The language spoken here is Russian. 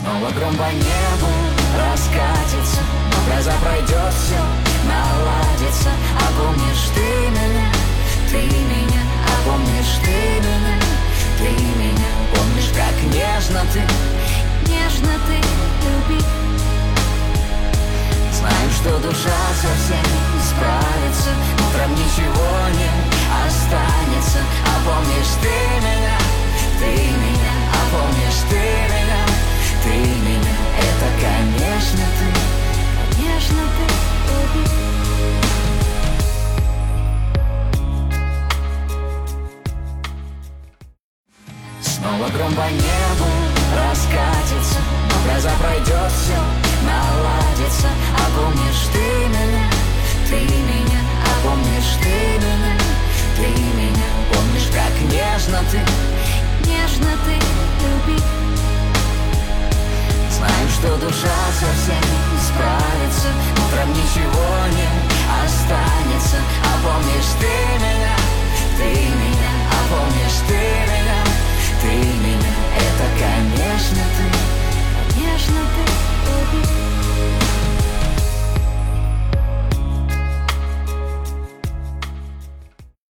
Снова гром по небу раскатится, но гроза пройдет, все наладится. А помнишь ты меня, а помнишь ты меня, помнишь, как нежно ты любил. Знаю, что душа совсем справится, утром ничего не останется. А помнишь ты меня, а помнишь ты меня, это, конечно, ты любил. Снова гром по небу раскатится, но гроза пройдет, все наладится. А помнишь ты меня, а помнишь ты меня, помнишь, как нежно ты любил. Знаю, что душа совсем справится, утром ничего